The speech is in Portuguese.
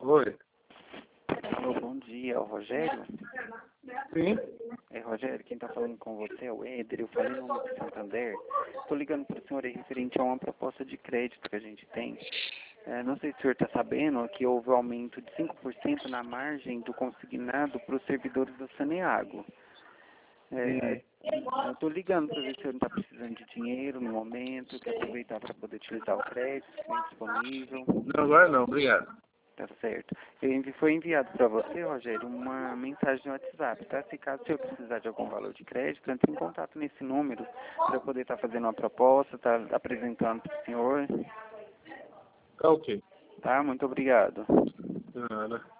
Oi. Alô, bom dia, é o Rogério? Sim. Rogério, quem está falando com você é o Éder, eu falei no nome do Santander. Estou ligando para o senhor aí referente a uma proposta de crédito que a gente tem. Não sei se o senhor está sabendo que houve um aumento de 5% na margem do consignado para os servidores do Saneago. Eu estou ligando para ver se o senhor não está precisando de dinheiro no momento, quer aproveitar para poder utilizar o crédito, se tem disponível. Não, agora não, obrigado. Tá certo. Foi enviado para você, Rogério, uma mensagem no WhatsApp, tá? Se caso o senhor precisar de algum valor de crédito, entre em contato nesse número para eu poder estar fazendo uma proposta, tá apresentando para o senhor. Tá ok. Tá? Muito obrigado. De nada.